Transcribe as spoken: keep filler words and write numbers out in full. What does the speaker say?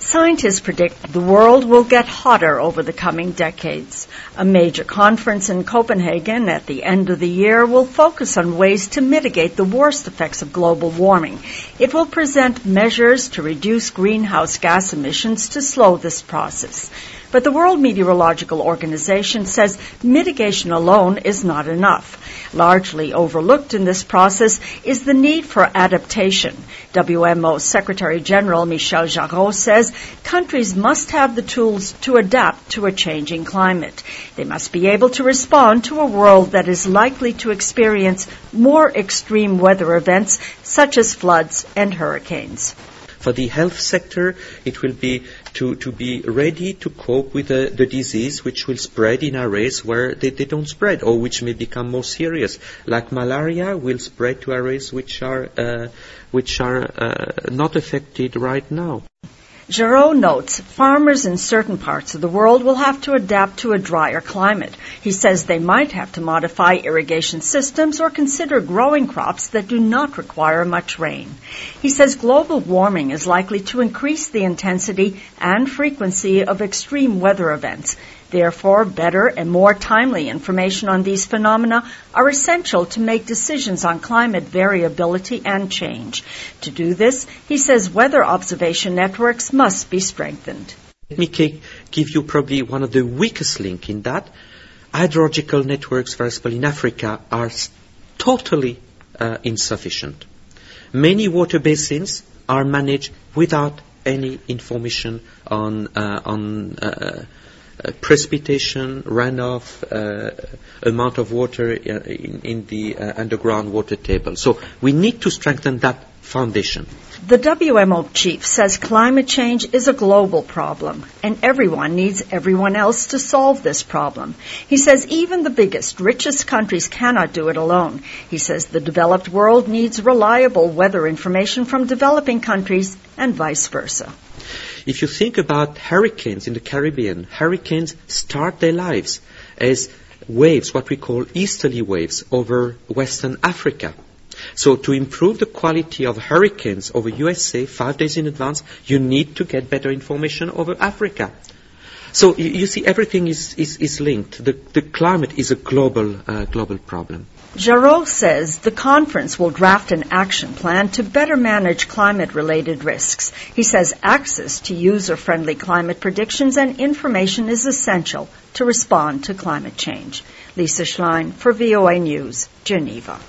Scientists predict the world will get hotter over the coming decades. A major conference in Copenhagen at the end of the year will focus on ways to mitigate the worst effects of global warming. It will present measures to reduce greenhouse gas emissions to slow this process. But the World Meteorological Organization says mitigation alone is not enough. Largely overlooked in this process is the need for adaptation. W M O Secretary General Michel Jarraud says countries must have the tools to adapt to a changing climate. They must be able to respond to a world that is likely to experience more extreme weather events such as floods and hurricanes. For the health sector, it will be to, to be ready to cope with the, the disease which will spread in areas where they, they don't spread or which may become more serious. Like malaria will spread to areas which are, uh, which are uh, not affected right now. Jarraud notes farmers in certain parts of the world will have to adapt to a drier climate. He says they might have to modify irrigation systems or consider growing crops that do not require much rain. He says global warming is likely to increase the intensity and frequency of extreme weather events. Therefore, better and more timely information on these phenomena are essential to make decisions on climate variability and change. To do this, he says weather observation networks must be strengthened. Let me give you probably one of the weakest links in that. Hydrological networks, for example, in Africa are totally uh, insufficient. Many water basins are managed without any information on uh, on uh, Uh, precipitation, runoff, uh, amount of water uh, in, in the uh, underground water table. So we need to strengthen that foundation. The W M O chief says climate change is a global problem, and everyone needs everyone else to solve this problem. He says even the biggest, richest countries cannot do it alone. He says the developed world needs reliable weather information from developing countries and vice versa. If you think about hurricanes in the Caribbean, hurricanes start their lives as waves, what we call easterly waves, over Western Africa. So to improve the quality of hurricanes over U S A five days in advance, you need to get better information over Africa. So you, you see, everything is, is, is linked. The, the climate is a global, uh, global problem. Jarraud says the conference will draft an action plan to better manage climate-related risks. He says access to user-friendly climate predictions and information is essential to respond to climate change. Lisa Schlein for V O A News, Geneva.